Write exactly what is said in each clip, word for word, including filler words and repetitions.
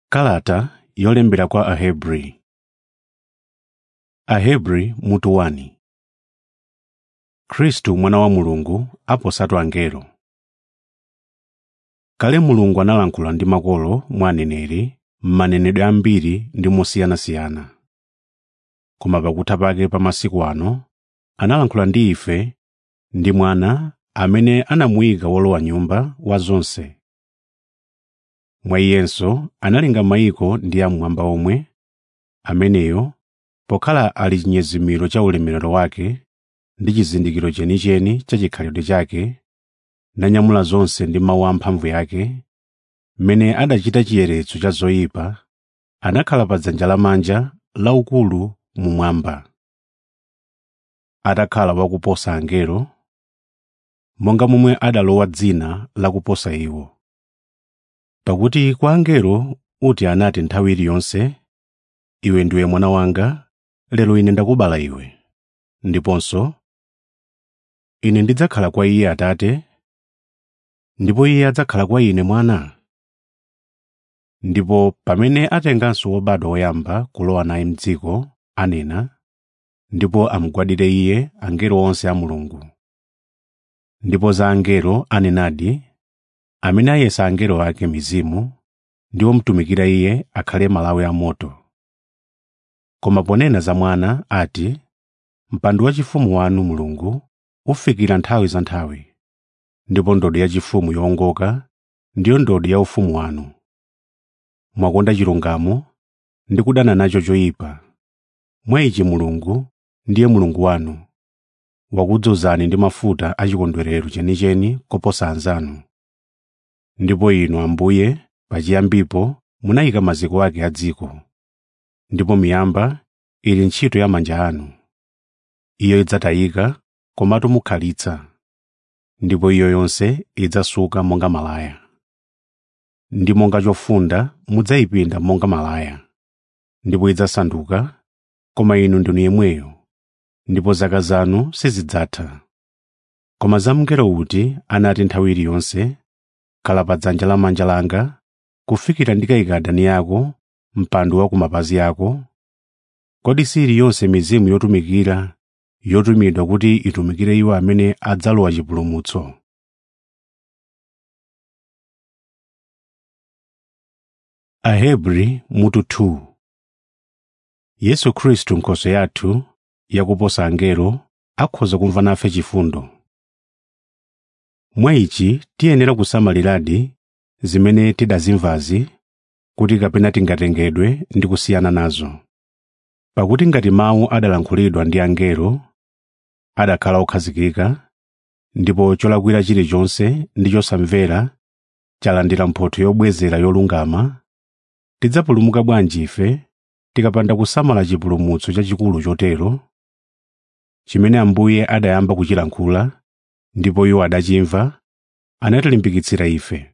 Kalata yolembera kwa Ahebri. Ahebri mutu wani. Khristu mwana wa Mulungu aposatu angelo. Kale Mulungu analankhula ndi makolo mwa aneneri m'manenedwe ambiri ndi mosiyanasiyana. Koma pakutha pake pa masiku ano analankhula ndi ife ndi Mwana amene anamuyika wolowa nyumba wa zonse. Mwa iyenso analenga mayiko ndi amwamba omwe, ameneyo pokhala ali chinyezimiro cha ulemerero wake ndi chizindikiro chenicheni cha chikhalidwe chake, nanyamula zonse ndi mawu amphamvu yake, mmene adachita chiyeretso cha zoyipa, anakhala pa dzanja lamanja laukulu mumwamba. Atakhala wakuposa angelo, monga momwe adalowa dzina lakuposa iwo. Pakuti kwa angelo uti anati nthawi iliyonse, iwe ndiwe mwana wanga, lero ine ndakubala iwe. Ndiponso ine ndidzakhala kwa iye Atate, ndipo iye adzakhala kwa ine Mwana. Ndipo pamene atenganso wobadwa woyamba kulowa naye m'dziko, anena, ndipo amugwadire iye angelo onse a Mulungu. Ndipo za angelo anenadi, amene ayesa angelo ake mizimu, ndi omutumikira iye akhale malawi amoto. Koma ponena za Mwana ati, mpando wachifumu wanu Mulungu ufikira nthawi za nthawi, ndipo ndodo yachifumu yowongoka ndiyo ndodo ya ufumu wanu. Mwakonda chilungamo ndi kudana nacho choyipa. Mwa ichi Mulungu ndiye Mulungu wanu, wakudzozani ndi mafuta achikondwerero chenicheni koposa anzanu. Ndipo inu Ambuye pachiyambipo munayika maziko ake a dziko, ndipo miyamba ili ntchito ya manja anu. Iyo idzatayika, komatu mukhalitsa, ndipo iyo yonse idzasuka monga malaya. Ndi monga chofunda mudzayipinda monga malaya, ndipo idzasanduka, koma inu ndinu yemweyo, ndipo zaka zanu sizidzatha. Koma za mngelo uti anati nthawi iliyonse, khala pa dzanja lamanja langa, kufikira ndikayika adani ako mpando wa kumapazi ako. Kodi si iliyonse mizimu yotumikira yotumidwa kuti itumikire iwo amene adzalowa chipulumutso? Ahebri mutu wani. Yesu Khristu Nkhoswe yathu yakuposa angelo akhoza kumva nafe chifundo. Mwa ichi tiyenera kusamaliradi zimene tidazimvazi, kuti kapena tingatengedwe ndi kusiyana nazo. Pakuti ngati mawu adalankhulidwa ndi angelo, adakhala okhazikika, ndipo cholakwira chilichonse ndi chosamvera chalandira mphotho yobwezera yolungama, tidzapulumuka bwanji ife tikapanda kusamala chipulumutso chachikulu chotero, chimene Ambuye adayamba kuchilankhula, ndipo iwo adachimva, anatilimbikitsira ife.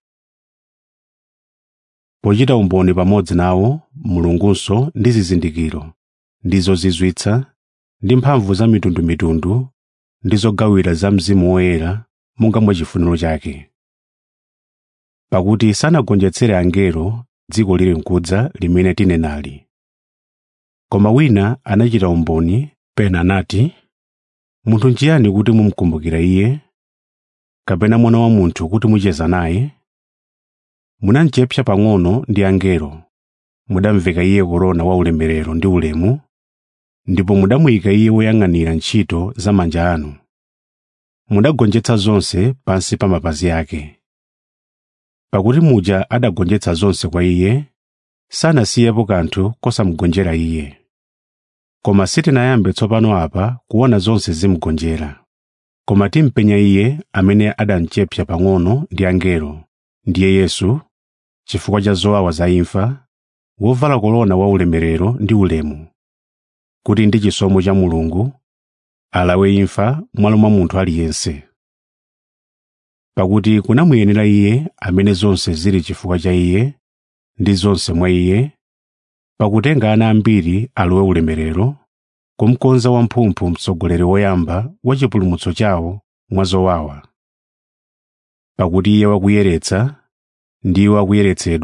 Pochita umboni pamodzi nawo Mulungunso ndi zizindikiro, ndi zozizwitsa, ndi mphamvu za mitundumitundu, ndi zogawira za Mzimu Woyera monga mwa chifuniro chake. Pakuti sanagonjetsere angelo dziko lili nkudza limene tinenali. Koma wina anachita umboni pena anati, munthu nchiyani kuti mumkumbukira iye, kapena mwana wa munthu kuti mucheza naye? Munamchepsa pang'ono ndi angelo, mudamveka iye korona wa ulemerero ndi ulemu, ndipo mudamuyika iye woyang'anira ntchito za manja anu. Mudagonjetsa zonse pansi pa mapazi ake. Pakuti muja adagonjetsa zonse kwa iye, sanasiyepo kanthu kosamugonjera iye. Koma sitinayambe tsopano apa kuona zonse zimugonjera. Koma timpenya iye amene adamchepsa pang'ono ndi angelo, ndiye Yesu, chifukwa cha zowawa za imfa, wovala korona wa ulemerero ndi ulemu, kuti ndi chisomo cha Mulungu alawe imfa mwalo mwa munthu aliyense. Pakuti kunamuyenera iye amene zonse zili chifukwa cha iye ndi zonse mwa iye, pakutenga ana ambiri alowe ulemerero, kumkonza wamphumphu mtsogoleri woyamba wa chipulumutso chawo mwa zowawa. Pakuti iye wakuyeretsa ndi iwo akuyeretsedwa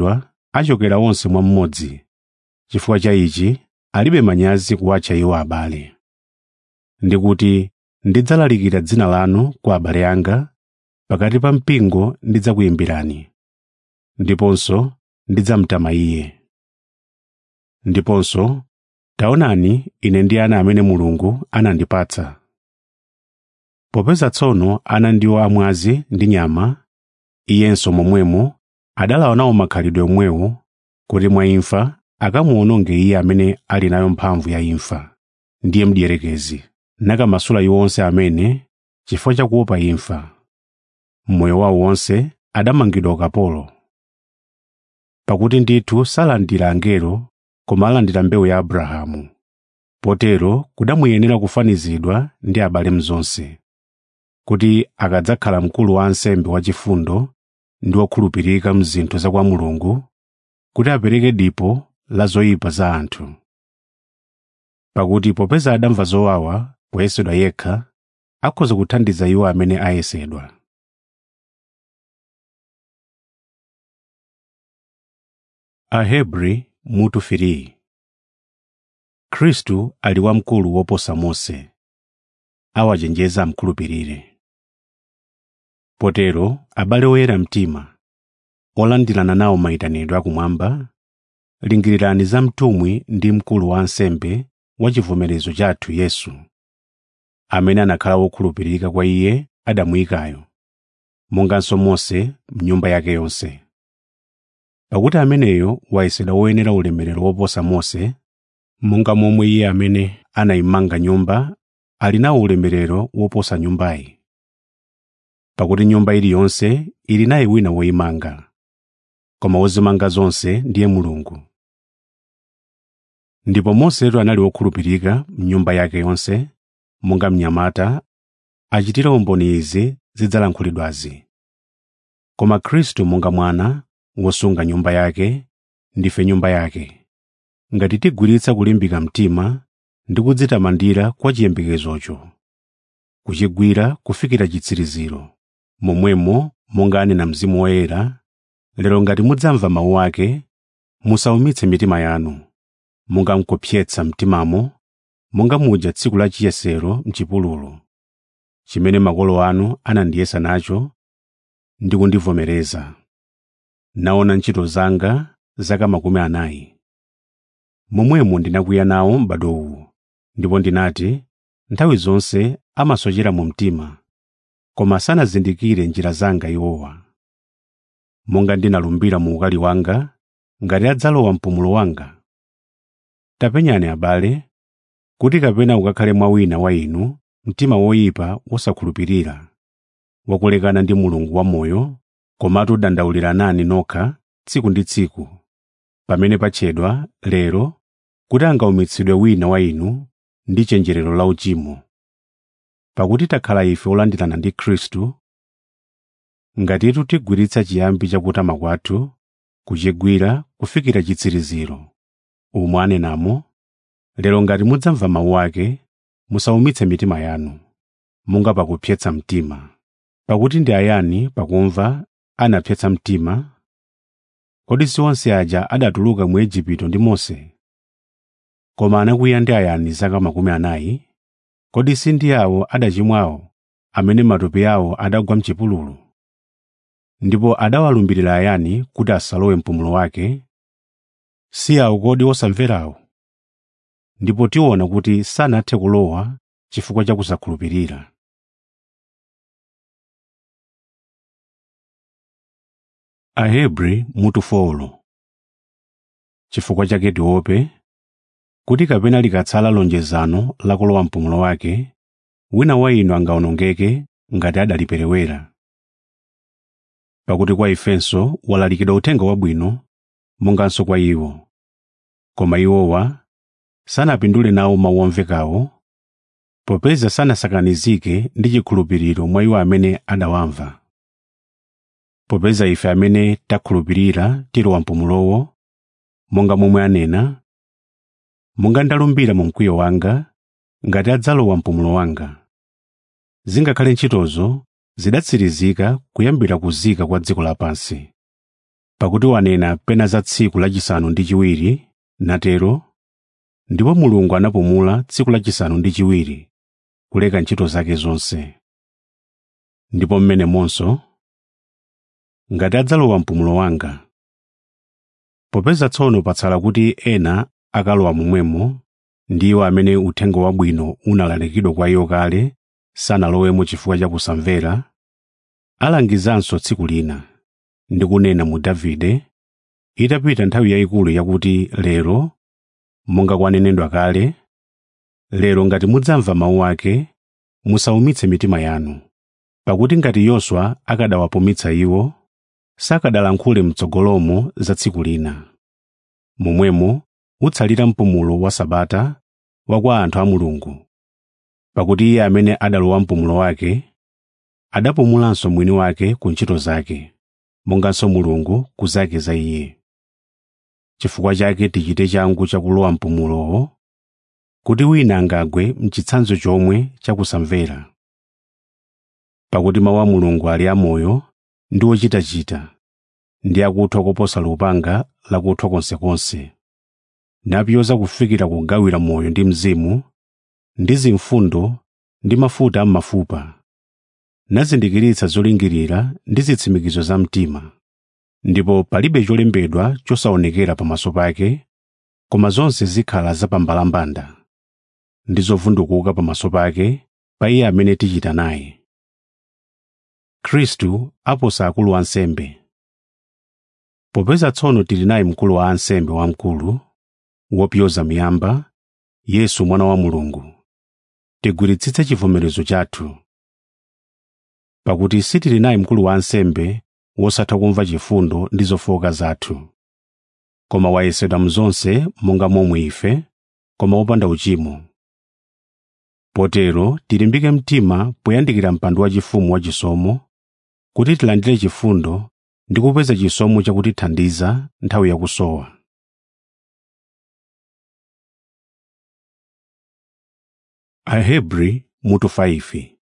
achokera onse mwa mmodzi. Chifukwa cha ichi alibe manyazi kuwatcha iwo abale. Ndikuti ndidzalalikira dzina lanu kwa abale anga, pakati pa mpingo ndidzakuyimbirani, ndiponso ndidzamtama iye. Ndiponso taonani, ine ndi ana amene Mulungu anandipatsa. Popeza tsono ana ndiwo amwazi ndi nyama, iyenso momwemo adalawa nawo makhalidwe omwewo, kuti mwa imfa akamuwononge iye amene ali nayo mphamvu ya imfa, ndiye mdierekezi, nakamasula iwo onse amene, chifukwa cha kuopa imfa, mmoyo wawo wonse adamangidwa ukapolo. Pakuti ndithu salandira angelo, koma alandira mbewu ya Abrahamu. Potero kudamuyenera kufanizidwa ndi abale mzonse, kuti akadzakhala mkulu wa ansembe wachifundo ndi wokhulupirika mzinthu za kwa Mulungu, kuti apereke dipo la zoyipa za anthu. Pakuti popeza adamva zowawa poyesedwa yekha, akhoza kuthandiza iwo amene ayesedwa. Ahebri mutu firi. Khristu ali wamkulu woposa Mose, awachenjeza amkhulupirire. Potero abale oyera mtima, olandirana nawo mayitanidwe akumwamba, lingirirani za mtumwi ndi mkulu wa ansembe wa chivomerezo chathu Yesu, amene anakhala wokhulupirika kwa iye adamuyikayo, monganso Mose m'nyumba yake yonse. Pakuti ameneyo wayesedwa woyenera ulemerero woposa Mose, monga momwe iye amene anayimanga nyumba ali nawo ulemerero woposa nyumbayi. Pakuti nyumba iliyonse ili naye wina woyimanga, koma wozimanga zonse ndiye Mulungu. Ndipo Mosetu anali wokhulupirika m'nyumba yake yonse, monga mnyamata achitira umboni izi zidzalankhulidwazi. Koma Khristu monga mwana wosunga nyumba yake, ndife nyumba yake, ngati tigwiritsa kulimbika mtima ndi kudzitamandira kwa chiyembekezocho, kuchigwira kufikira chitsiriziro. Momwemo monga anena Mzimu Woyera, lero ngati mudzamva mawu ake, musaumitse mitima yanu, monga mkupyetsa mtimamo, monga muja tsiku la chiyesero m'chipululu, chimene makolo anu anandiyesa nacho ndi kundivomereza. Naona ntchito zanga zaka makumi anayi. Momwemo ndinakwiya nawo m'bado uwu, ndipo ndinati, nthawi zonse amasochera mu mtima, koma sanazindikire njira zanga iwowa. Monga ndinalumbira mu ukali wanga, ngati adzalowa mpumulo wanga. Tapenyani abale, kuti kapena ukakhale mwa wina wa inu mtima woyipa wosakhulupirira, wakulekana ndi Mulungu wamoyo, komatu dandauliranani nokha tsiku ndi tsiku, pamene patchedwa lero kuti angaumitsidwe wina wa inu ndi chenjerero la uchimo. Pakuti takhala ife olandirana ndi Khristu, ngatitu tigwiritsa chiyambi chakutama kwathu, kuchigwira kufikira chitsiriziro. Umu anenamo, lero ngati mudzamva mawu ake, musaumitse mitima yanu, monga pakupyetsa mtima. Pakuti ndi ayani pakumva anapyetsa mtima? Kodi si onse aja adatuluka mu Igupto ndi Mose? Koma anakwiya ndi ayani zaka makumi anayi? Kodi si ndi awo adachimwawo, amene matupi awo adagwa m'chipululu? Ndipo adawalumbirira ayani kuti asalowe mpumulo wake? Si awo kodi osamverawo? Ndipo tiona kuti sanathe kulowa chifukwa cha kusakhulupirira. Ahebri mutu folo. Chifukwa chake tiope, kuti kapena likatsala lonjezano la kulowa mpumulo wake, wina wa inu angawonongeke ngati adaliperewera. Pakuti kwa ifenso walalikidwa uthenga wabwino, monganso kwa iwo. Koma iwowa sanapindule nawo mawu omvekawo, popeza sanasakanizike ndi chikhulupiriro mwa iwo amene adawamva. Popeza ife amene takhulupirira tilowa mpumulowo, monga momwe anena, monga ndalumbira mu mkwiyo wanga, ngati adzalowa mpumulo wanga. Zingakhale ntchitozo zidatsirizika kuyambira kuzika kwa dziko lapansi. pakuti wanena pena za tsiku lachisanu ndi chiwiri natero, ndipo Mulungu anapumula tsiku lachisanu ndi chiwiri kuleka ntchito zake zonse. Ndipo mmenemonso ngati adzalowa mpumulo wanga. Popeza tsono patsala kuti ena akalowa momwemo, ndiwo amene uthenga wabwino unalalikidwa kwa iwo kale sanalowemo chifukwa cha kusamvera, alangizanso tsiku lina ndi kunena mu Davide, itapita nthawi yayikulu yakuti lero, monga kwanenedwa kale, lero ngati mudzamva mawu ake, musaumitse mitima yanu. Pakuti ngati Yoswa akadawapumitsa iwo, sakadalankhule mtsogolomo za tsiku lina. Momwemo utsalira mpumulo wa Sabata wa kwa anthu a Mulungu. Pakuti iye amene adalowa mpumulo wake, adapumulanso mwini wake ku ntchito zake, monganso Mulungu ku zake za iye. Chifukwa chake tichite changu chakulowa mpumulowo, kuti wina angagwe mchitsanzo chomwe chakusamvera. Pakuti mawu a Mulungu ali amoyo ndi ochitachita, ndi akuthwa koposa lupanga lakuthwa konsekonse, napyoza kufikira kugawira moyo ndi mzimu, ndi zimfundo ndi mafuta a m'mafupa, nazindikiritsa zolingirira ndi zitsimikizo za mtima. Ndipo palibe cholembedwa chosaonekera pamaso pake, koma zonse zikhala zapambalambanda ndi zovundukuka pamaso pake pa iye amene tichita naye. Khristu aposa akulu ansembe. Popeza tsono tili naye mkulu wa ansembe wamkulu, wopyoza miyamba, Yesu mwana wa Mulungu, tigwiritsitse chivomerezo chathu. Pakuti sitili naye mkulu wa ansembe wosatha kumva chifundo ndi zofowoka zathu, koma wayesedwa mzonse monga momwe ife, koma wopanda uchimo. Potero tilimbike mtima poyandikira mpando wachifumu wachisomo, kuti tilandire chifundo ndi kupeza chisomo chakutithandiza nthawi yakusowa. Ahebri mutu faifi.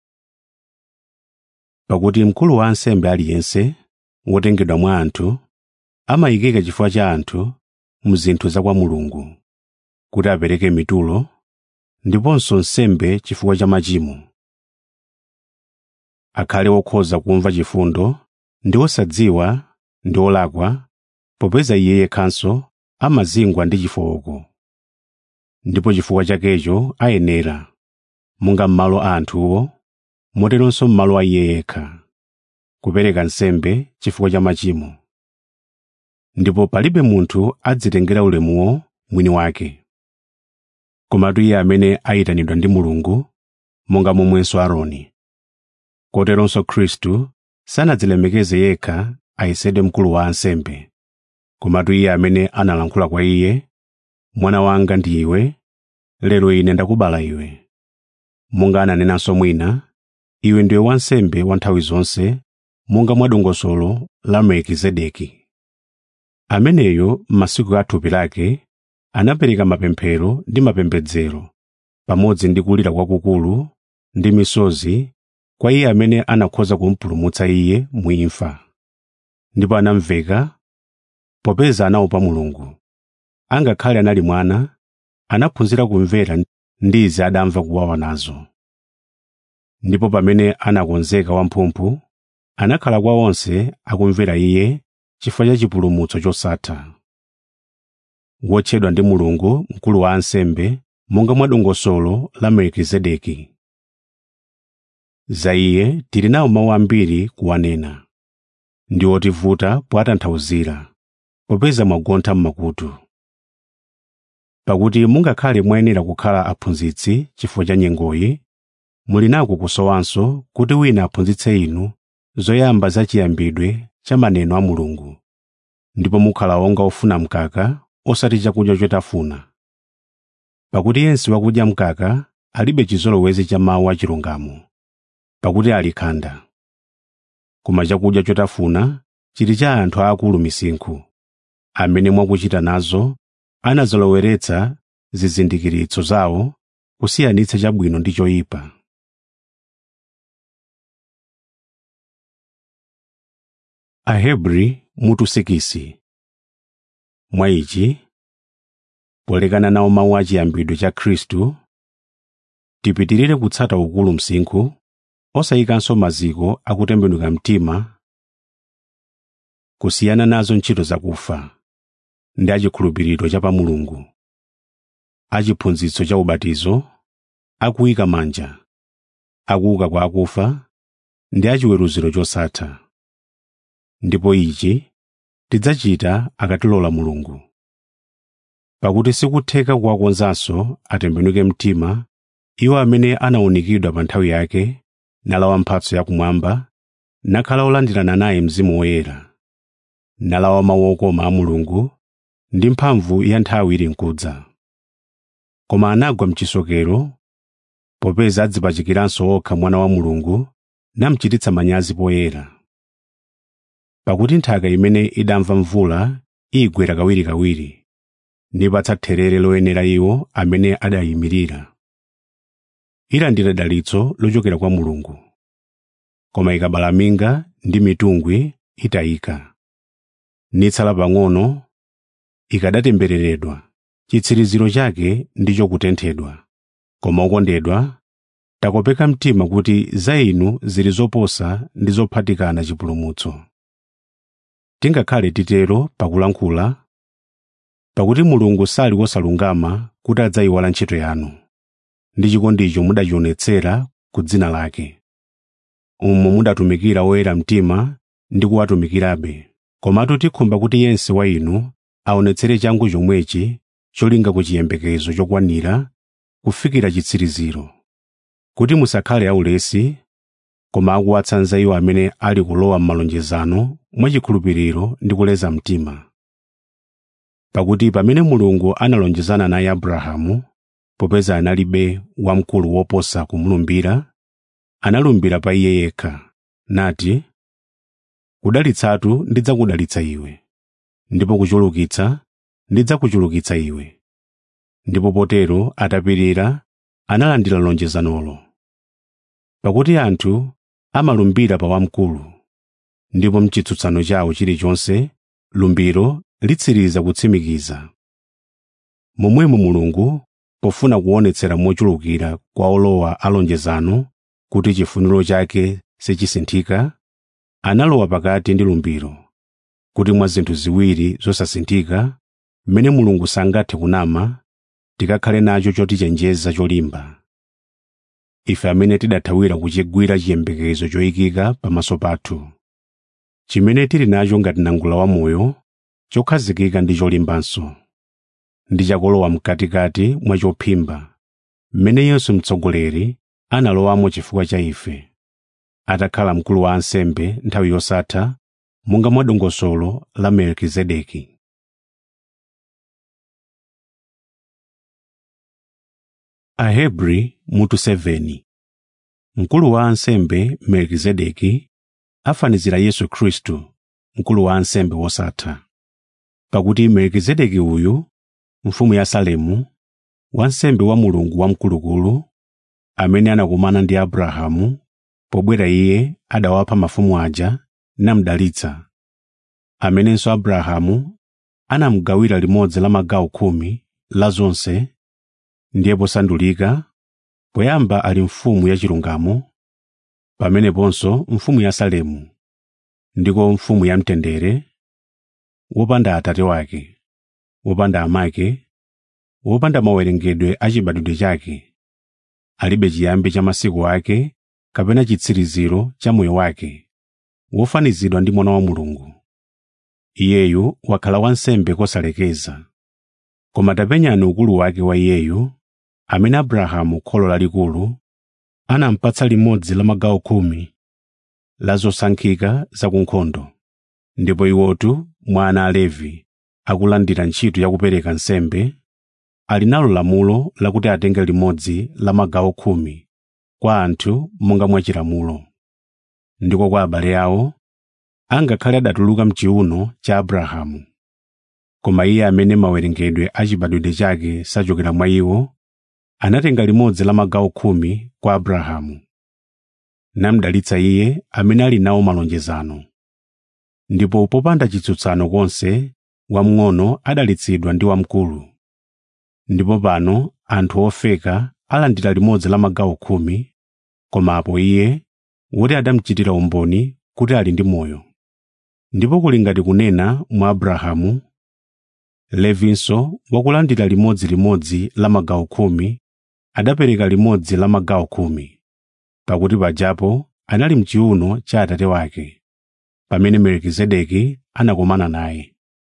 Pakuti mkulu wa ansembe aliyense wotengedwa mwa anthu amayikika chifukwa cha anthu mzinthu za kwa Mulungu, kuti apereke mitulo ndiponso nsembe chifukwa cha machimo. Akhale wokhoza kumva chifundo ndi wosadziwa ndi olakwa, popeza iye yekhanso amazingwa ndi chifowoko. Ndipo chifukwa chakecho ayenera, monga m'malo a anthuwo, moteronso m'malo a iye yekha, kupereka nsembe chifukwa cha machimo. Ndipo palibe munthu adzitengera ulemuwo mwini wake, komatu iye amene ayitanidwa ndi Mulungu, monga momwenso Aaroni. Koteronso Khristu sanadzilemekeze yekha ayesedwe mkulu wa ansembe, komatu iye amene analankhula kwa iye, mwana wanga ndi iwe, lero ine ndakubala iwe. Monga ananenanso mwina, iwe ndiwe wansembe wa nthawi zonse, monga mwa dongosolo la Melkizedeki. Ameneyo m'masiku a thupi lake anapereka mapemphero ndi mapembedzero, pamodzi ndi kulira kwakukulu ndi misozi kwa iye amene anakhoza kumpulumutsa iye mu imfa. Ndipo anamveka, popeza anaopa Mulungu. Angakhale anali mwana, anaphunzira kumvera ndi izi adamva kuwawa nazo. Ndipo pamene anakonzeka wamphumphu, anakhala kwa onse akumvera iye chifukwa cha chipulumutso chosatha. Wotchedwa ndi Mulungu mkulu wa ansembe, monga mwa dongosolo la Melkizedeki. Za iye tili nawo mawu ambiri kuwanena, ndi otivuta poatanthauzira, popeza mwagontha m'makutu. Pakuti mungakhale mwayenera kukhala aphunzitsi chifukwa cha nyengoyi, muli nako kusowanso kuti wina aphunzitse inu zoyamba za chiyambidwe cha maneno a Mulungu, ndipo mukhala onga ofuna mkaka osati chakudya chotafuna. Pakuti yense wakudya mkaka alibe chizolowezi cha mawu achilungamo, pakuti ali khanda. Koma chakudya chotafuna chili cha anthu aakulu misinkhu, amene mwakuchita nazo anazoloweretsa zizindikiritso zawo kusiyanitsa chabwino ndi choyipa. Ahebri mutu sikisi. Mwa ichi, polekana nawo mawu a chiyambidwe cha Khristu, tipitirire kutsata ukulu msinkhu, osayikanso maziko akutembenuka mtima, kusiyana nazo ntchito zakufa, ndi achikhulupiriro cha pa Mulungu, achiphunzitso cha ubatizo, akuyika manja, akuuka kwa akufa, ndi achiweruziro chosatha. Ndipo ichi tidzachita akatilola Mulungu. Pakuti sikutheka kuwakonzanso atembenuke mtima iwo amene anawunikidwa pa nthawi yake, nalawa mphatso yakumwamba, nakhala olandirana naye Mzimu Woyera, nalawa mawu okoma a Mulungu ndi mphamvu ya nthawi ili nkudza. Koma anagwa mchisokero, popeza adzipachikiranso okha Mwana wa Mulungu namuchititsa manyazi poyera. Pakuti nthaka imene idamva mvula igwera kawirikawiri, nipatsa therere loyenera iwo amene adayimirira. Ilandira dalitso lochokera kwa Mulungu. Koma ikabala minga ndi mitungwi itayika, nitsala pang'ono, ikadatembereredwa, chitsiriziro chake ndicho kutenthedwa. Koma okondedwa, takopeka mtima kuti za inu zili zoposa ndi zophatikana chipulumutso. Tingakhale titero pakulankhula, pakuti Mulungu sali wosalungama kuti adzayiwala ntchito yanu, ndi chikondicho mudachionetsera ku dzina lake. Umo mudatumikira oyera mtima ndi kuwatumikirabe. Komatu tikhumba kuti yense wa inu aonetsere changu chomwechi cholinga ku chiyembekezo chokwanira kufikira chitsiriziro, kuti musakhale aulesi, koma akuwatsanza iwo amene ali kulowa m'malonjezano mwachikhulupiriro ndi kuleza mtima. Pakuti pamene Mulungu analonjezana naye Abrahamu, popeza analibe wamkulu woposa kumulumbira, analumbira pa iye yekha, nati, kudalitsatu ndidzakudalitsa iwe, ndipo kuchulukitsa ndidzakuchulukitsa iwe. Ndipo potero atapirira analandira lonjezanolo. Pakuti anthu amalumbira pa wamkulu, ndipo mchitsutsano chawo chilichonse lumbiro litsiriza kutsimikiza. Momwemo Mulungu, pofuna kuonetsera mochulukira kwa olowa alonjezano kuti chifuniro chake sichisinthika, analowa pakati ndi lumbiro, kuti mwa zinthu ziwiri zosasinthika, mmene Mulungu sangathe kunama, tikakhale nacho chotichenjeza cholimba. Ife amene tidathawira kuchigwira chiyembekezo choyikika pamaso pathu, chimene tili nacho ngati nangula wa moyo, chokhazikika ndi cholimbanso, ndi chakolowa mkatikati mwa chophimba, mmene Yesu mtsogoleri analowamo chifukwa cha ife, atakhala mkulu wa ansembe nthawi yosatha, monga mwa dongosolo la Melikizedeki. Ahebri mutu seveni. Mkulu wa ansembe Melikizedeki afanizira Yesu Khristu, mkulu wa ansembe wosatha. Pakuti Melikizedeki uyu, mfumu ya Salemu, wansembe wa Mulungu wamkulukulu, amene anakumana ndi Abrahamu, pobwera iye adawapha mafumu aja namudalitsa, amenenso Abrahamu anamugawira limodzi la magawo khumi la zonse, ndiye posandulika, poyamba ali mfumu ya chilungamo, pameneponso mfumu ya Salemu, ndiko mfumu ya mtendere, wopanda atate wake, wopanda amake, wopanda mawerengedwe a chibadwidwe chake, alibe chiyambi cha masiku ake kapena chitsiriziro cha moyo wake, wofanizidwa ndi Mwana wa Mulungu. Iyeyu wakhala wansembe kosalekeza. Koma tapenyani ukulu wake wa iyeyu, amene Abrahamu kholo lalikulu anampatsa limodzi la magawo khumi la zosankhika za kunkhondo, ndipo iwotu mwa ana a Levi akulandira ntchito yakupereka nsembe, ali nalo lamulo lakuti atenge limodzi la magawo khumi kwa anthu monga mwa chilamulo. Ndiko kwa abale awo, angakhale adatuluka mchiuno cha Abrahamu. Koma iye amene mawerengedwe a chibadwidwe chake sachokera mwa iwo, anatenga limodzi la magawo khumi kwa Abrahamu, namudalitsa iye amene ali nawo malonjezano. ndipo popanda chitsutsano konse wamng'ono adalitsidwa ndi wamkulu. Ndipo pano anthu ofeka alandira limodzi la magawo khumi, komapo iye woti adamuchitira umboni kuti ali ndi moyo. Ndipo kuli ngati kunena mwa Abrahamu, Levinso wakulandira limodzi-limodzi la magawo khumi adapereka limodzi la magawo khumi, pakuti pajapo anali m'chiuno cha atate wake, pamene Melikizedeki anakomana naye.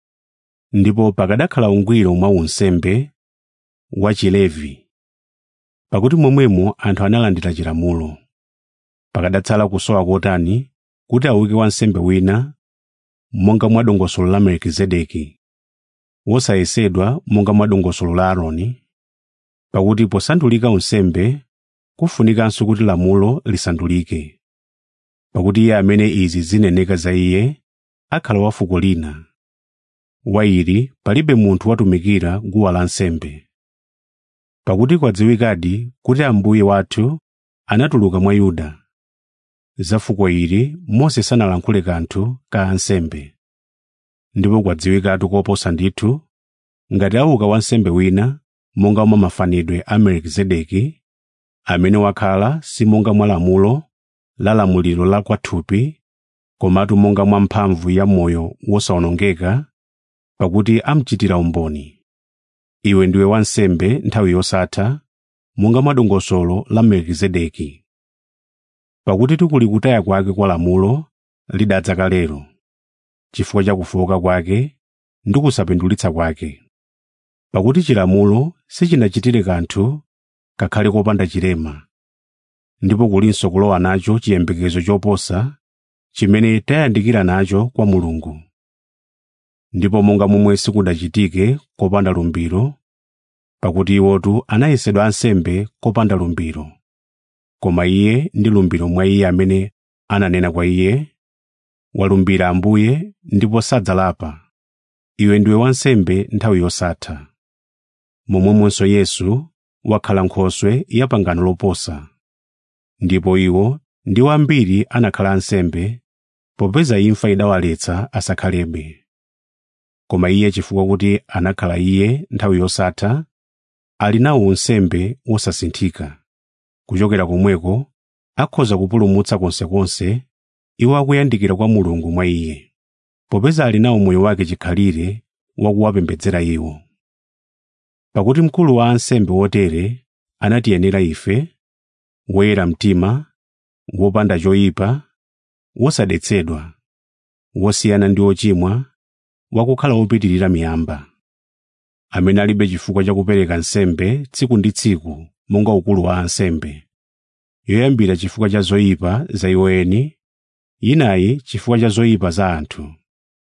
Ndipo pakadakhala ungwiro mwa unsembe wa Chilevi, pakuti momwemo anthu analandira chilamulo. Pakadatsala kusowa kotani kuti awike wansembe wina monga mwa dongosolo la Melikizedeki, wosayesedwa monga mwa dongosolo la Aaroni, pakuti posandulika unsembe kufunikanso kuti lamulo lisandulike. Pakuti iye amene izi zineneka za iye akhala wa fuko lina. Wa ili palibe munthu watumikira guwa lansembe. Pakuti kwadziwikadi kuti Ambuye wathu anatuluka mwa Yuda. Za fuko ili Mose sanalankhule kanthu ka ansembe. Ndipo kwadziwikatu koposa ndithu ngati auka wansembe wina monga mwa mafanidwe a Melikizedeki, amene wakhala si monga mwa lamulo la lamuliro la kwathupi, komatu monga mwa mphamvu ya moyo wosawonongeka, pakuti amuchitira umboni. Iwe ndiwe wansembe nthawi yosatha monga mwa dongosolo la Melikizedeki. Pakuti tikuli kutaya kwake kwa lamulo lidadza kalero, chifukwa cha kufowoka kwake ndi kusapindulitsa kwake. Pakuti chilamulo sichinachitire kanthu kakhale kopanda chilema, ndipo kulinso kulowa nacho chiyembekezo choposa chimene tayandikira nacho kwa Mulungu. Ndipo monga momwe sikudachitike kopanda lumbiro, pakuti iwotu anayesedwa ansembe kopanda lumbiro, koma iye ndi lumbiro mwa iye amene ananena kwa iye, walumbira Ambuye ndipo sadzalapa, iwe ndiwe wansembe nthawi yosatha. Momwemonso Yesu wakhala Nkhoswe ya pangano loposa. Ndipo iwo ndiwo ambiri anakhala ansembe, popeza imfa idawaletsa asakhalebe. Koma iye chifukwa kuti anakhala iye nthawi yosatha, ali nawo unsembe wosasinthika. Kuchokera komweko akhoza kupulumutsa konsekonse iwo akuyandikira kwa Mulungu mwa iye, popeza ali nawo moyo wake chikhalire wakuwapembedzera iwo. Pakuti mkulu wa ansembe wotere anatiyenera ife, woyera mtima, wopanda choyipa, wosadetsedwa, wosiyana ndi ochimwa, wakukhala wopitirira miyamba, amene alibe chifukwa cha kupereka nsembe tsiku ndi tsiku monga ukulu wa ansembe, yoyambira chifukwa cha zoyipa za iwo eni, inayi chifukwa cha zoyipa za anthu.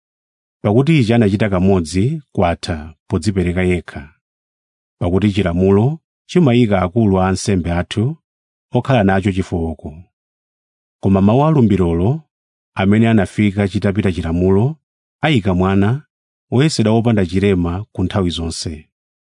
Pakuti ichi anachita kamodzi kwatha podzipereka yekha. Pakuti chilamulo chimayika akulu a ansembe athu okhala nacho chifoko. Koma mawu a lumbirolo amene anafika chitapita chilamulo ayika mwana woyesedwa wopanda chilema ku nthawi zonse.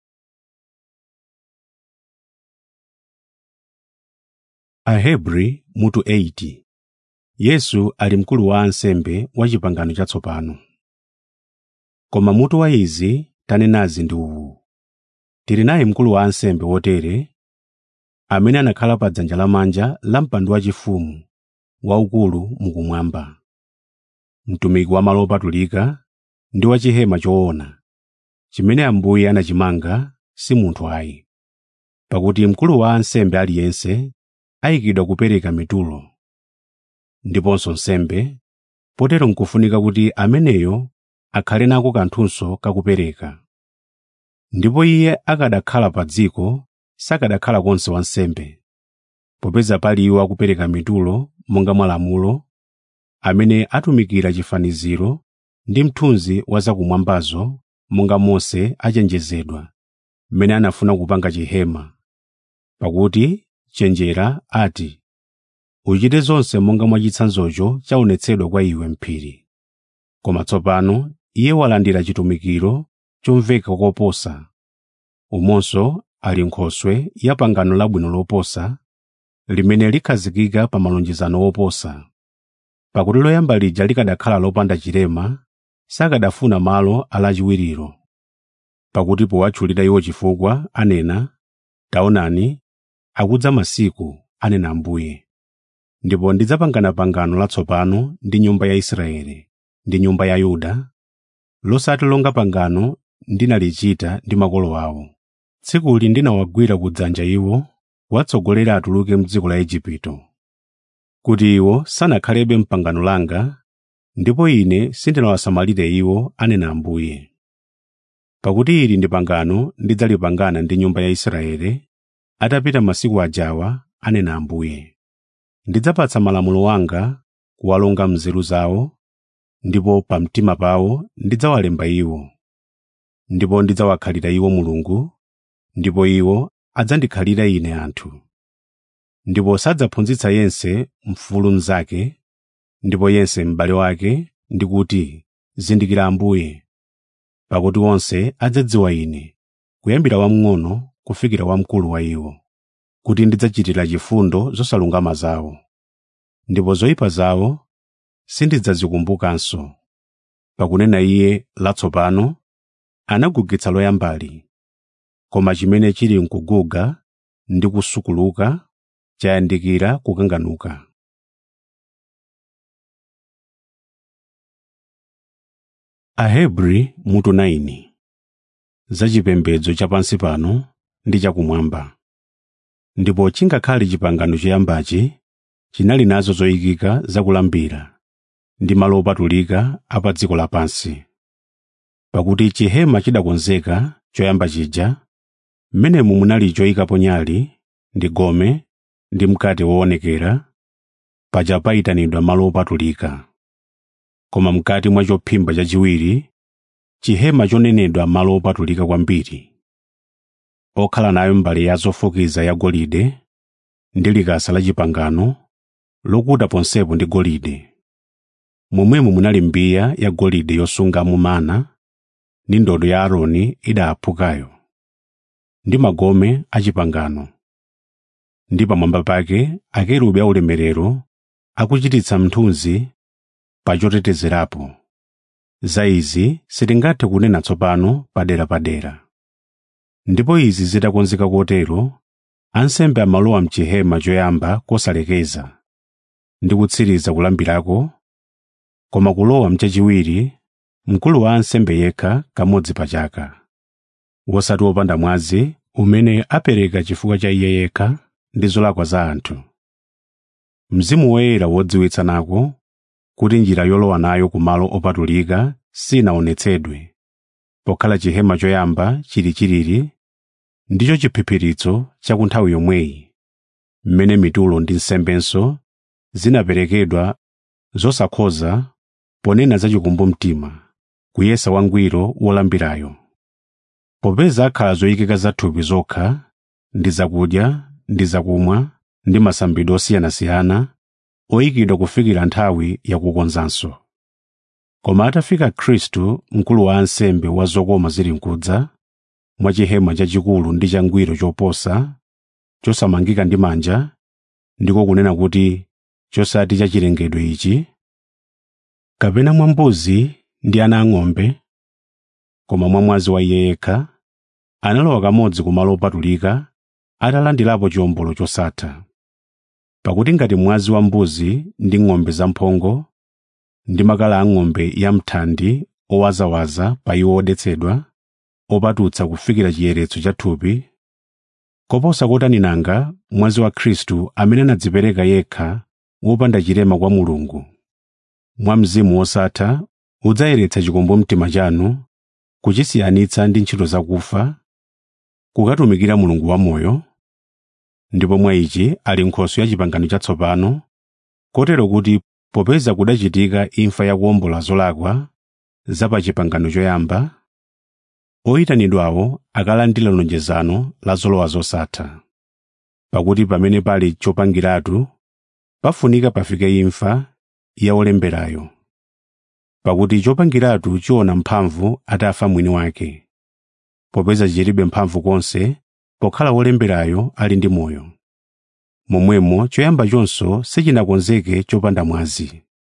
Ahebri mutu eighty. Yesu ali mkulu wa ansembe wa chipangano chatsopano. Koma mutu wa izi tanenazi ndi uwu: tili naye mkulu wa ansembe wotere, amene anakhala pa dzanja lamanja la mpando wachifumu waukulu mukumwamba, mtumiki wa malo opatulika ndi wa chihema choona, chimene Ambuye anachimanga si munthu ayi. Pakuti mkulu wa ansembe aliyense ayikidwa kupereka mitulo, ndiponso nsembe, potero nkufunika kuti ameneyo akhale nako kanthunso kakupereka. Ndipo iye akadakhala pa dziko sakadakhala konse wansembe, popeza pali iwo akupereka mitulo monga mwa lamulo, amene atumikira chifaniziro ndi mthunzi wa zakumwambazo monga Mose achenjezedwa, mmene anafuna kupanga chihema. Pakuti chenjera ati, uchite zonse monga mwa chitsanzocho chaonetsedwa kwa iwe m'phiri. Koma tsopano iye walandira chitumikiro chomveka koposa, umonso ali Nkhoswe ya pangano labwino loposa, limene likhazikika pa malonjezano oposa. pakuti loyamba lija likadakhala lopanda chilema, sakadafuna malo a lachiwirilo. Pakuti powatchulira iwo chifukwa, anena, taonani, akudza masiku, anena Ambuye, ndipo ndidzapangana pangano latsopano ndi nyumba ya Israeli ndi nyumba ya Yuda, losati longa pangano ndinalichita ndi makolo awo. Tsikuli ndinawagwira kudzanja iwo, kuwatsogolera atuluke m'dziko la Igupto, kuti iwo sanakhalebe m'pangano langa, ndipo ine sindinawasamalire iwo, anena Ambuye. Pakuti ili ndi pangano ndidzalipangana ndi nyumba ya Israeli atapita masiku ajawa, anena Ambuye. Ndidzapatsa malamulo anga kuwalonga m'nzeru zawo, ndipo pamtima pawo ndidzawalemba iwo. Ndipo ndidzawakhalira iwo Mulungu, ndipo iwo adzandikhalira ine anthu. Ndipo sadzaphunzitsa yense mfulu mnzake, ndipo yense m'bale wake, ndi kuti, zindikira Ambuye. Pakuti onse adzadziwa ine, kuyambira wamng'ono kufikira wamkulu wa iwo, kuti ndidzachitira chifundo zosalungama zawo, ndipo zoyipa zawo sindidzazikumbukanso. Pakunena iye latsopano, anagugitsa loyambali, koma chimene chili mkuguga ndi kusukuluka chayandikira kukanganuka. Ahebri mutu naini. Za chipembedzo chapansi pano ndi chakumwamba. Ndipo chingakhale chipangano choyambachi chinali nazo zoyikika zakulambira ndi malo opatulika a pa dziko lapansi. Pakuti chihema chidakonzeka choyamba chija, m'menemu munali choyikapo nyali ndi gome ndi mkate woonekera, paja payitanidwa malo opatulika. Koma mkati mwa chophimba chachiwiri, chihema chonenedwa malo opatulika kwambiri, okhala nayo mbale ya zofukiza yagolide ndi likasa la chipangano lokuta ponsepo ndi golide. Momwemo munali mbiya yagolide yosungamo mana ndi ndodo ya Aaroni idaphukayo, ndi magome a chipangano. Ndi pamwamba pake akerubi aulemerero akuchititsa mthunzi pa chotetezerapo. Za izi sitingathe kunena tsopano padera padera. Ndipo izi zitakonzeka kotero, ansembe amalowa mchihema choyamba kosalekeza ndi kutsiriza kulambirako, koma kulowa mchachiwiri mkulu wa ansembe yekha kamodzi pa chaka, wosati wopanda mwazi, umene apereka chifukwa cha iye yekha ndi zolakwa za anthu. Mzimu Woyera wodziwitsa nako kuti njira yolowa nayo kumalo opatulika sinaonetsedwe, pokhala chihema choyamba chili chilili, ndicho chiphiphiritso cha ku nthawi yomweyi, mmene mitulo ndi nsembenso zinaperekedwa zosakhoza ponena za chikumbumtima, kuyesa wangwiro wolambirayo. Popeza akhala zoyikika zathupi zokha, ndi zakudya, ndi zakumwa, ndi masambidwe osiyanasiyana, oyikidwa kufikira nthawi yakukonzanso. Koma atafika Khristu, mkulu wa ansembe wa zokoma zili nkudza, mwa chihema chachikulu ndi changwiro choposa, chosamangika ndi manja, ndiko kunena kuti chosati cha chilengedwe ichi, kapena mwa mbuzi ndi ana ang'ombe, koma mwa mwazi wa iye yekha, analowa kamodzi kumalo opatulika atalandirapo chiwombolo chosatha. Pakuti ngati mwazi wa mbuzi ndi ng'ombe zamphongo ndi makala a ng'ombe yamthandi owazawaza pa iwo odetsedwa, opatutsa kufikira chiyeretso cha thupi, koposa kotani nanga mwazi wa Khristu amene anadzipereka yekha wopanda chilema kwa Mulungu, mwa mzimu wosatha udzayeretsa chikumbumtima chanu, kuchisiyanitsa ndi ntchito zakufa, kukatumikira Mulungu wamoyo. Ndipo mwa ichi ali Nkhoswe ya pangano chatsopano, kotero kuti popeza kudachitika imfa yakuwombola zolakwa za pa chipangano choyamba, oyitanidwawo akalandira lonjezano la zolowa zosatha. Pakuti pamene pali chopangiratu, pafunika pafike imfa ya olemberayo. Pakuti chopangiratu chiona mphamvu atafa mwini wake, popeza chilibe mphamvu konse pokhala wolemberayo ali ndi moyo. Momwemo choyamba chonso sichinakonzeke chopanda mwazi.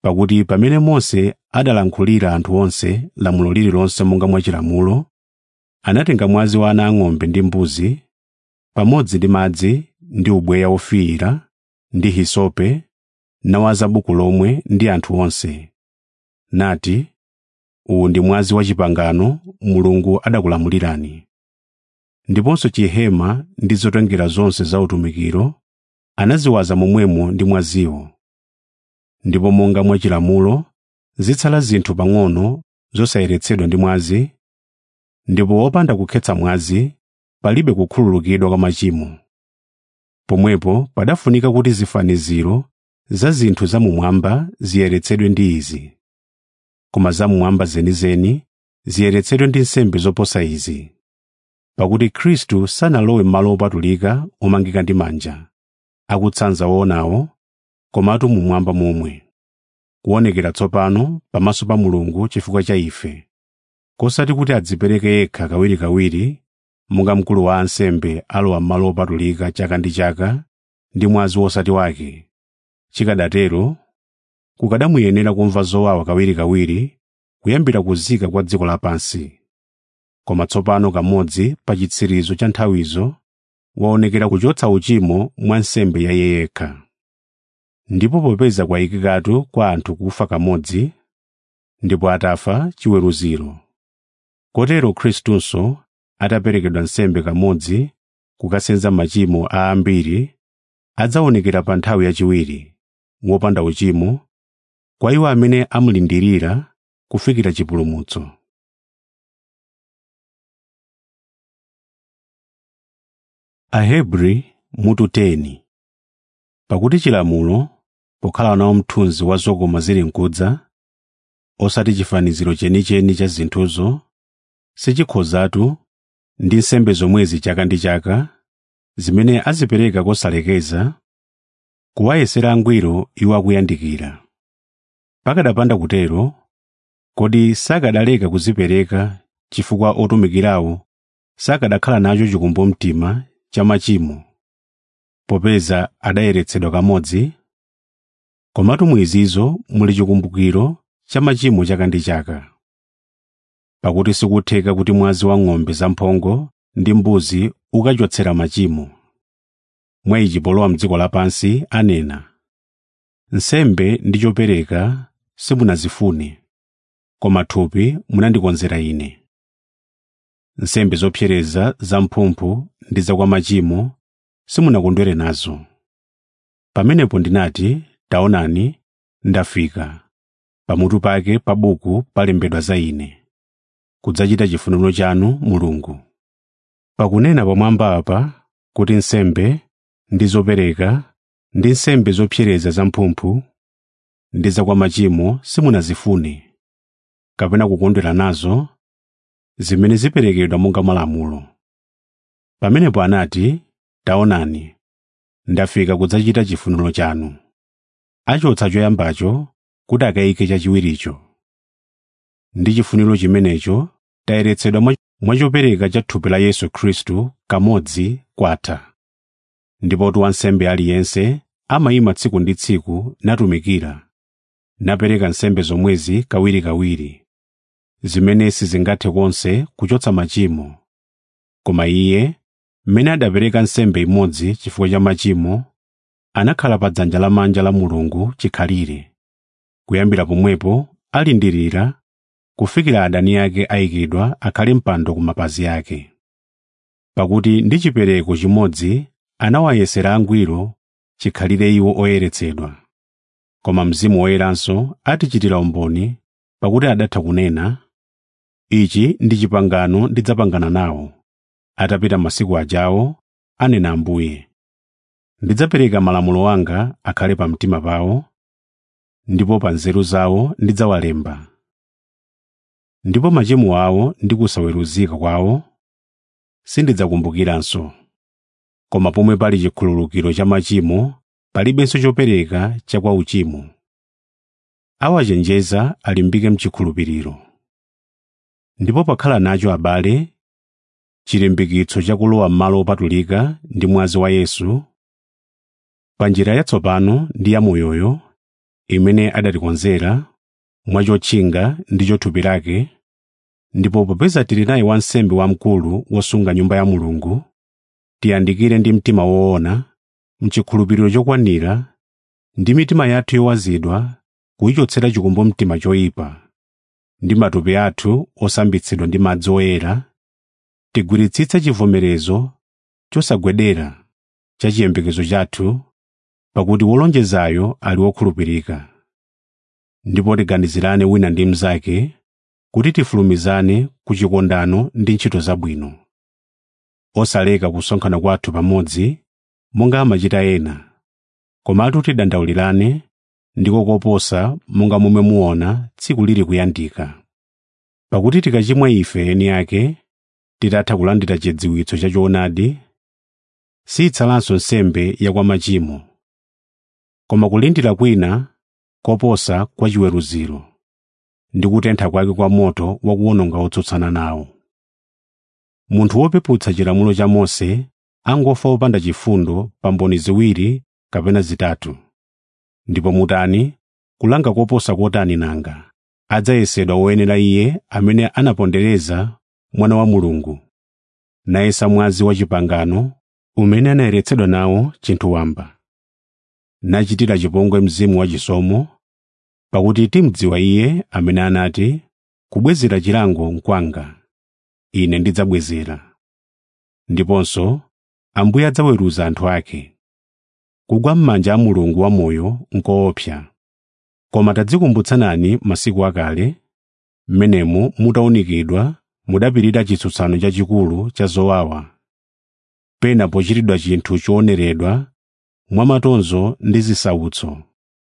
Pakuti pamene Mose adalankhulira anthu onse lamulo lililonse monga mwa chilamulo, anatenga mwazi wa ana ang'ombe ndi mbuzi, pamodzi ndi madzi ndi ubweya wofiira ndi hisope, nawaza buku lomwe ndi anthu onse, nati, uwu ndi mwazi wa pangano Mulungu adakulamulirani. Ndiponso chihema ndi zotengera zonse za utumikiro anaziwaza momwemo ndi mwaziwo. Ndipo monga mwa chilamulo zitsala zinthu pang'ono zosayeretsedwa ndi mwazi, ndipo wopanda kukhetsa mwazi palibe kukhululukidwa kwa machimo. Pomwepo padafunika kuti zifaniziro za zinthu zamumwamba ziyeretsedwe ndi izi, koma zamumwamba zenizeni ziyeretsedwe ndi nsembe zoposa izi. Pakuti Khristu sanalowe m'malo opatulika omangika ndi manja, akutsanza woonawo, komatu mumwamba momwe, kuonekera tsopano pamaso pa Mulungu chifukwa cha ife, kosati kuti adzipereke yekha kawirikawiri monga mkulu wa ansembe alowa m'malo opatulika chaka ndi chaka ndi mwazi wosati wake. Chikadatero kukadamuyenera kumva zowawa kawirikawiri kuyambira kuzika kwa dziko lapansi. Koma tsopano kamodzi pa chitsirizo cha nthawizo waonekera kuchotsa uchimo mwa nsembe ya Iye yekha. Ndipo popeza kwayikikatu kwa anthu kufa kamodzi, ndipo atafa chiweruziro, kotero Khristunso ataperekedwa nsembe kamodzi kukasenza machimo a ambiri, adzaonekera pa nthawi yachiwiri wopanda uchimo kwa iwo amene amulindirira kufikira chipulumutso. Ahebri mutu teni. Pakuti chilamulo, pokhala nawo mthunzi wa zokoma zili nkudza, osati chifaniziro chenicheni cha zinthuzo, sichikhozatu ndi nsembe zomwezi chaka ndi chaka, zimene azipereka kosalekeza, kuwayesera angwiro iwo akuyandikira. Pakadapanda kutero, kodi sakadaleka kuzipereka chifukwa otumikirawo sakadakhala nacho chikumbumtima cha machimo, popeza adayeretsedwa kamodzi? Komatu mwizizo muli chikumbukiro cha machimo chaka ndi chaka. Pakuti sikutheka kuti mwazi wa ng'ombe zamphongo ndi mbuzi ukachotsera machimo. Mwa ichi polowa m'dziko lapansi anena, nsembe ndi chopereka simunazifune, koma thupi munandikonzera ine. Nsembe zopsereza zamphumphu ndi zakwa machimo simunakondwere nazo. Pamenepo ndinati, taonani, ndafika, pamutu pake pa buku palembedwa za ine, kudzachita chifuniro chanu Mulungu. Pakunena pamwamba apa kuti nsembe ndi zopereka ndi nsembe zopsereza zamphumphu ndi zakwa machimo simunazifune, kapena kukondwera nazo, zimene ziperekedwa monga malamulo. Pamenepo anati, taonani, ndafika kudzachita chifuniro chanu. Achotsa choyambacho kuti akayike chachiwiricho. Ndi chifuniro chimenecho tayeretsedwa mwa chopereka cha thupi la Yesu Khristu kamodzi kwatha. Ndipo wansembe aliyense amayima tsiku ndi tsiku natumikira, napereka nsembe zomwezi kawirikawiri, zimene sizingathe konse kuchotsa machimo. Koma iye, mmene adapereka nsembe imodzi chifukwa cha machimo, anakhala pa dzanja lamanja la Mulungu chikhalire, kuyambira pomwepo alindirira kufikira adani ake ayikidwa akhale mpando ku mapazi ake. Pakuti ndi chipereko chimodzi anawayesera angwiro chikhalire iwo oyeretsedwa. Koma Mzimu Woyeranso atichitira umboni, pakuti adatha kunena, ichi ndi pangano ndidzapangana nawo atapita masiku ajawo, anena Ambuye. Ndidzapereka malamulo anga akhale pa mtima pawo, ndipo pa nzeru zawo ndidzawalemba. Ndipo machimo awo ndi kusaweruzika kwawo sindidzakumbukiranso. Koma pomwe pali chikhululukiro cha machimo, palibenso chopereka cha kwa uchimo. Awachenjeza alimbike mchikhulupiriro. Ndipo pakhala nacho abale chilimbikitso chakulowa m'malo opatulika ndi mwazi wa Yesu, pa njira yatsopano ndi yamoyoyo, imene adatikonzera mwachotchinga ndi chothupi lake, ndipo popeza tili naye wansembe wamkulu wosunga nyumba ya Mulungu, tiyandikire ndi mtima woona, mchikhulupiriro chokwanira, ndi mitima yathu yowazidwa kuyichotsera chikumbumtima choyipa, ndi matupi athu osambitsidwa ndi madzi oyera, tigwiritsitse chivomerezo chosagwedera cha chiyembekezo chathu, pakuti wolonjezayo ali wokhulupirika. Ndipo tiganizirane wina ndi mnzake kuti tifulumizane ku chikondano ndi ntchito zabwino, osaleka kusonkhana kwathu pamodzi monga amachita ena, komatu tidandaulirane ndiko koposa monga momwe muona tsiku lili kuyandika. Pakuti tikachimwa ife eni ake, titatha kulandira chidziwitso cha choonadi, sitsalanso nsembe ya kwa machimo, koma kulindira kwina koposa kwa chiweruziro, ndi kutentha kwake kwa moto wakuwononga otsutsana nawo. Munthu wopeputsa chilamulo cha Mose angofa wopanda chifundo pa mboni ziwiri kapena zitatu. Ndipo mutani kulanga koposa kotani nanga adzayesedwa woyenera iye amene anapondereza Mwana wa Mulungu, nayesa mwazi wa pangano umene anayeretsedwa nawo chinthu wamba, nachitira chipongwe mzimu wachisomo, pakuti timdziwa iye amene anati, kubwezera chilango nkwanga, ine ndidzabwezera. Ndiponso Ambuye adzaweruza anthu ake. Kugwa m'manja a Mulungu wamoyo nkoopsa, koma tadzikumbutsanani masiku akale, m'menemo mutawunikidwa mudapirira chitsutsano chachikulu cha zowawa, pena pochitidwa chinthu chooneredwa mwamatonzo ndi zisautso,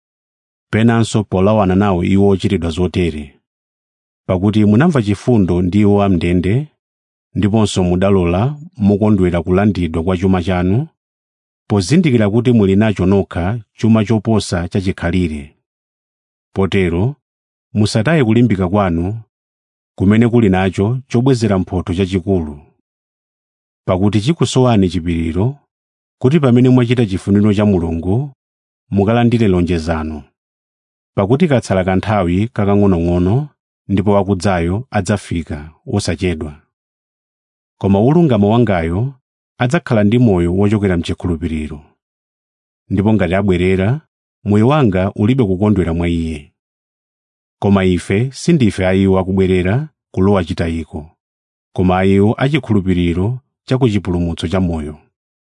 penanso polawana nawo iwo ochitidwa zotere, pakuti munamva chifundo ndi iwo am'ndende, ndiponso mudalola mokondwera kulandidwa kwa chuma chanu, pozindikira kuti muli nacho nokha chuma choposa chachikhalire. Potero musataye kulimbika kwanu kumene kuli nacho chobwezera mphotho chachikulu, pakuti chikusowani chipiriro, kuti pamene mwachita chifuniro cha Mulungu mukalandire lonjezano. Pakuti katsala kanthawi kakang'onong'ono ndipo wakudzayo adzafika wosachedwa. Koma wolungama wangayo adzakhala ndi moyo wochokera mchikhulupiriro. Ndipo ngati abwerera, moyo wanga ulibe kukondwera mwa iye. Koma ife sindife a iwo akubwerera kulowa chitayiko, koma a iwo achikhulupiriro cha ku chipulumutso cha moyo.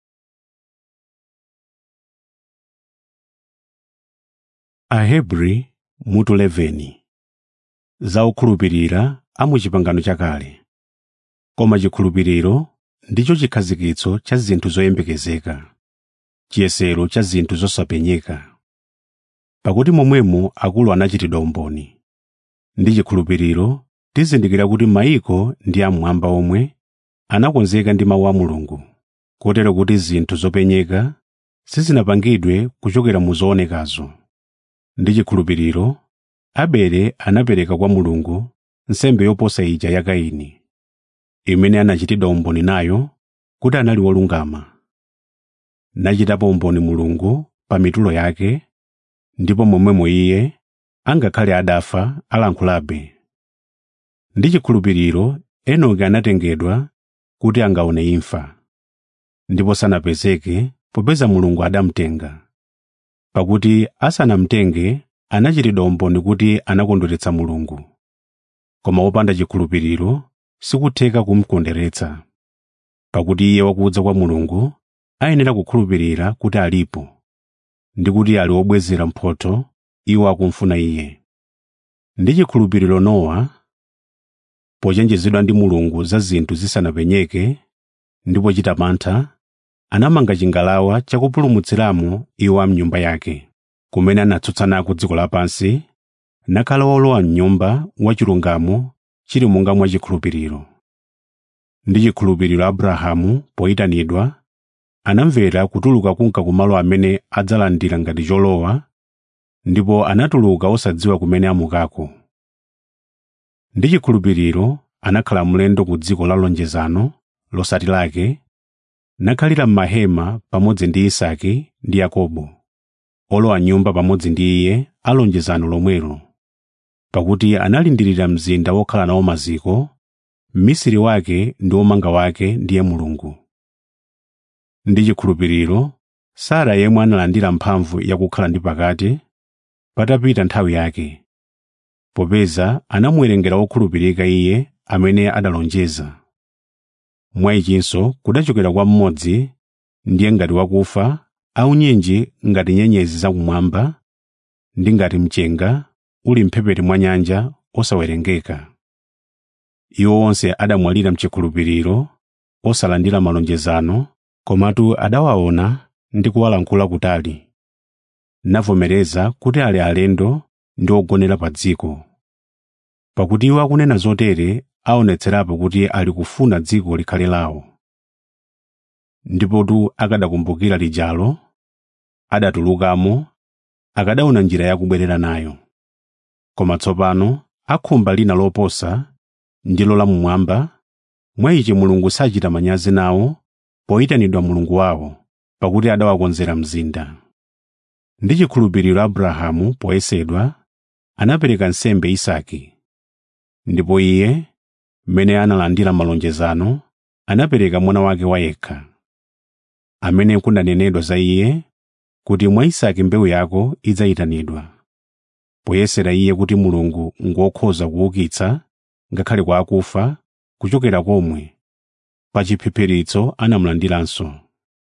Ahebri mutu eleveni. Za okhulupirira a mu pangano chakale. Koma chikhulupiriro ndicho chikhazikitso cha zinthu zoyembekezeka, chiyesero cha zinthu zosapenyeka. Pakuti momwemo akulu anachitidwa umboni. Ndi chikhulupiriro tizindikira kuti mayiko ndi amwamba omwe anakonzeka ndi mawu a Mulungu, kotero kuti zinthu zopenyeka sizinapangidwe kuchokera mu zoonekazo. Ndi chikhulupiriro Abele anapereka kwa Mulungu nsembe yoposa ija ya Kaini, imene anachitidwa umboni nayo kuti anali wolungama. Nachitapo umboni Mulungu pa mitulo yake, ndipo momwemo iye, angakhale adafa, alankhulabe. Ndi chikhulupiriro Enoki anatengedwa kuti angaone imfa, ndipo sanapezeke popeza Mulungu adamutenga. Pakuti asanamutenge anachitidwa umboni kuti anakondweretsa Mulungu. Koma wopanda chikhulupiriro sikutheka kumukondweretsa, pakuti iye wakudza kwa Mulungu ayenera kukhulupirira kuti alipo, ndi kuti ali wobwezera mphotho iwo akumfuna iye. Ndi chikhulupiriro Nowa, pochenjezedwa ndi Mulungu za zinthu zisanapenyeke ndipo chita mantha, anamanga chingalawa chakupulumutsiramo iwo a m'nyumba yake, kumene anatsutsanako dziko lapansi, nakhala wolowa m'nyumba wachilungamo chili monga mwa chikhulupiriro. Ndi chikhulupiriro Abrahamu poyitanidwa anamvera kutuluka kunka kumalo amene adzalandira ngati cholowa, ndipo anatuluka osadziwa kumene amukako. Ndi chikhulupiriro anakhala mlendo ku dziko la lonjezano losati lake, nakhalira m'mahema pamodzi ndi Isake ndi Yakobo, olowa nyumba pamodzi ndi iye alonjezano lomwelo, pakuti analindirira mzinda wokhala nawo maziko, mmisiri wake ndi womanga wake ndiye Mulungu. Ndi chikhulupiriro Sara yemwe analandira mphamvu yakukhala ndi pakati patapita nthawi yake, popeza anamuwerengera wokhulupirika iye amene adalonjeza. Mwa ichinso kudachokera kwa mmodzi, ndiye ngati wakufa, aunyinji ngati nyenyezi zakumwamba, ndi ngati mchenga uli mphepete mwa nyanja osawerengeka. Iwo onse adamwalira mchikhulupiriro, osalandira malonjezano, komatu adawaona ndi kuwalankhula kutali, navomereza kuti ali alendo ndi ogonera pa dziko. Pakuti iwo akunena zotere aonetserapo kuti ali kufuna dziko likhale lawo. Ndipotu akadakumbukira lijalo, adatulukamo, akadaona njira yakubwerera nayo. Koma tsopano akhumba lina loposa, ndilo la mmwamba, mwa ichi Mulungu sachita manyazi nawo poyitanidwa Mulungu wawo, pakuti adawakonzera mzinda. Ndi chikhulupiriro Abrahamu poyesedwa anapereka nsembe Isaki. Ndipo iye, mmene analandira malonjezano, anapereka mwana wake wayekha, amene kunanenedwa za iye kuti mwa Isaki mbewu yako idzayitanidwa, poyesera iye kuti Mulungu ngokhoza kuukitsa ngakhale kwa akufa kuchokera komwe, pa chiphiphiritso anamulandiranso.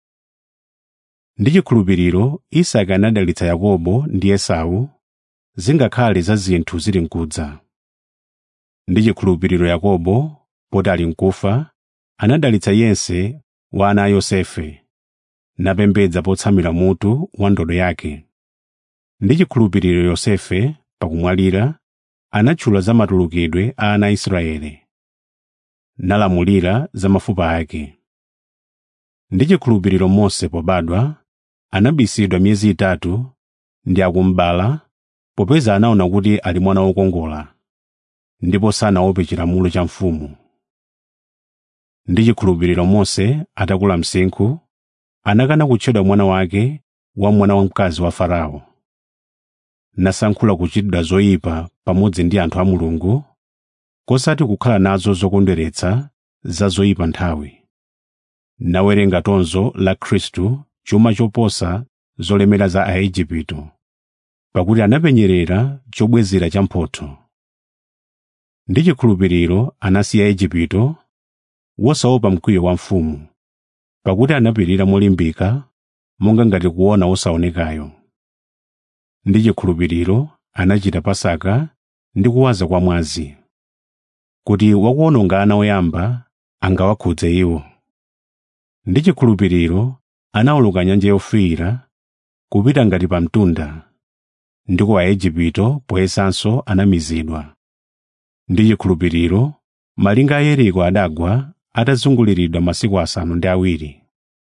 Ndi chikhulupiriro Isaki anadalitsa Yakobo ndi Esau, zingakhale za zinthu zili nkudza. Ndi chikhulupiriro Yakobo, poti ali nkufa, anadalitsa yense wa ana a Yosefe, napembedza potsamira mutu wa ndodo yake. Ndi chikhulupiriro Yosefe, pakumwalira, anatchula za matulukidwe a ana a Israeli, nalamulira za mafupa ake. Ndi chikhulupiriro Mose pobadwa anabisidwa miyezi itatu ndi akumbala, popeza anaona kuti ali mwana wokongola, ndipo sanaope chilamulo cha mfumu. Ndi chikhulupiriro Mose atakula msinkhu, anakana kutchedwa mwana wake wa mwana wamkazi wa Farao, nasankhula kuchitidwa zoyipa pamodzi ndi anthu a Mulungu, kosati kukhala nazo zokondweretsa za zoyipa nthawi, nawerenga tonzo la Khristu chuma choposa zolemera za Aigupto, pakuti anapenyerera chobwezera cha mphotho. Ndi chikhulupiriro anasiya Igupto, wosaopa mkwiyo wa mfumu, pakuti anapirira molimbika monga ngati kuona wosaonekayo. Ndi chikhulupiriro anachita Pasaka ndi kuwaza kwa mwazi, kuti wakuwononga ana oyamba angawakhudze iwo. Ndi chikhulupiriro anawoloka nyanja yofiira kupita ngati pa mtunda, ndi ku Aigupto poyesanso anamizidwa. Ndi chikhulupiriro malinga a Yeriko adagwa atazunguliridwa masiku asanu ndi awiri.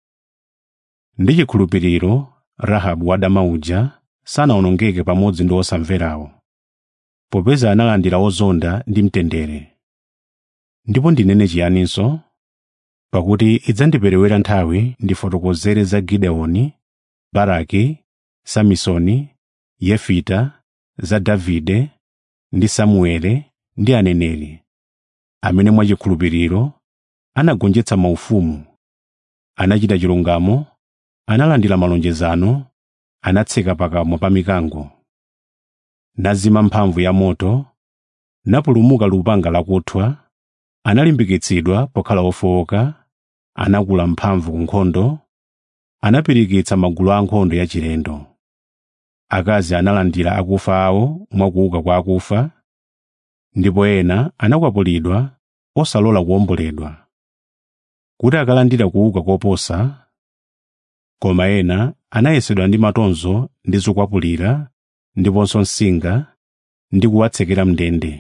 Ndi chikhulupiriro Rahabu wadama uja sanawonongeke pamodzi ndi osamverawo, popeza analandira ozonda ndi mtendere. Ndipo ndinene chiyaninso? Pakuti idzandiperewera nthawi ndifotokozere za Gideoni, Baraki, Samisoni, Yefita, za Davide ndi Samuele ndi aneneri, amene mwa chikhulupiriro anagonjetsa maufumu, anachita chilungamo, analandira malonjezano, anatseka pakamwa pa mikango, nazima mphamvu ya moto, napulumuka lupanga lakuthwa, analimbikitsidwa pokhala ofowoka, anakula mphamvu ku nkhondo, anapirikitsa magulu a nkhondo yachilendo. Akazi analandira akufa awo mwakuuka kwa akufa, ndipo ena anakwapulidwa osalola kuwomboledwa, kuti akalandira kuuka koposa, koma ena anayesedwa ndi matonzo ndi zokwapulira ndiponso nsinga ndi kuwatsekera mndende.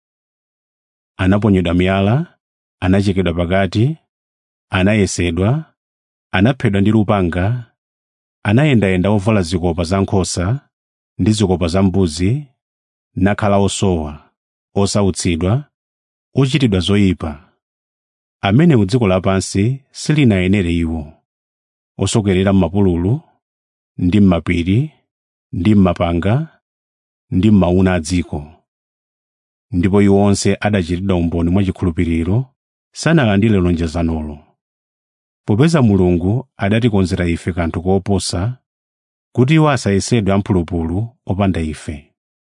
Anaponyedwa miyala, anachekedwa pakati, anayesedwa, anaphedwa ndi lupanga, anayendayenda ovala zikopa za nkhosa ndi zikopa za mbuzi, nakhala osowa, osautsidwa, ochitidwa zoyipa, amene ku dziko lapansi silinayenere iwo, osokerera m'mapululu ndi m'mapiri ndi m'mapanga ndi m'mauna a dziko. Ndipo iwo onse adachitidwa umboni mwachikhulupiriro sanalandire lonjezanolo. Popeza Mulungu adatikonzera ife kanthu koposa, kuti iwo asayesedwe amphulupulu opanda ife.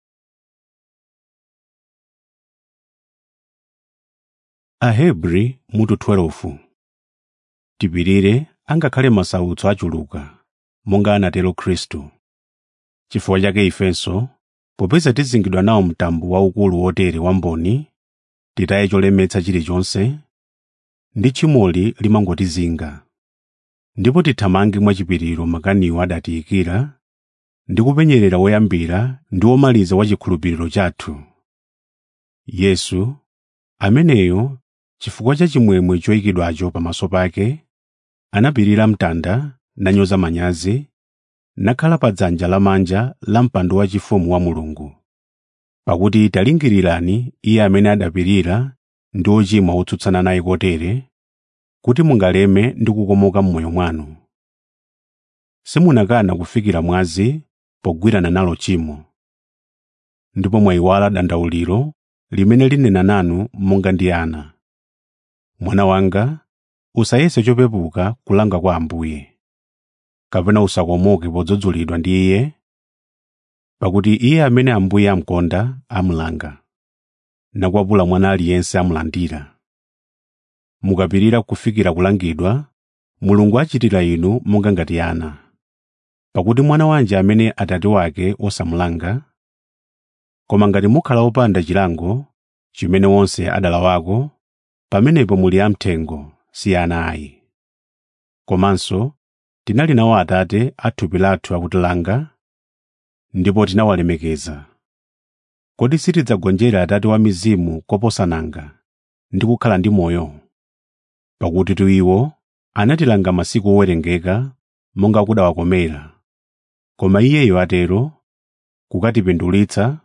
Ahebri mutu twelve. Tipirire angakhale masautso achuluka, monga anatero Khristu. Chifukwa chake ifenso, popeza tizingidwa nawo mtambo waukulu wotere wamboni, titaye cholemetsa chilichonse, ndi tchimoli limangotizinga. Ndipo tithamange mwachipiriro makaniwo adatiyikira, ndi kupenyerera woyambira ndi womaliza wa chikhulupiriro chathu, Yesu, ameneyo chifukwa cha chimwemwe choyikidwacho pamaso pake, anapirira mtanda, nanyoza manyazi, nakhala pa dzanja lamanja la mpando wachifumu wa Mulungu. Pakuti talingirirani iye amene adapirira ndi ochimwa otsutsana naye kotere, kuti mungaleme ndi kukomoka m'moyo mwanu. Simunakana kufikira mwazi pogwirana nalo chimo, ndipo mwayiwala dandauliro limene linena nanu monga ndi ana. Mwana wanga, usayese chopepuka kulanga kwa Ambuye, kapena usakomoke podzudzulidwa ndi iye, pakuti iye amene Ambuye amkonda amulanga, nakwapula mwana aliyense amulandira. Mukapirira kufikira kulangidwa, Mulungu achitira inu monga ngati ana. Pakuti mwana wanji amene atate wake osamulanga? Koma ngati mukhala opanda chilango, chimene wonse adalawako, pamenepo muli amthengo, si ana ayi. Komanso, tinali nawo Atate a thupi lathu akutilanga, ndipo tinawalemekeza. Kodi sitidzagonjera Atate wa mizimu koposa nanga, ndi kukhala ndi moyo? Pakuti tu iwo anatilanga masiku owerengeka monga kudawakomera, koma iyeyo atero kukatipindulitsa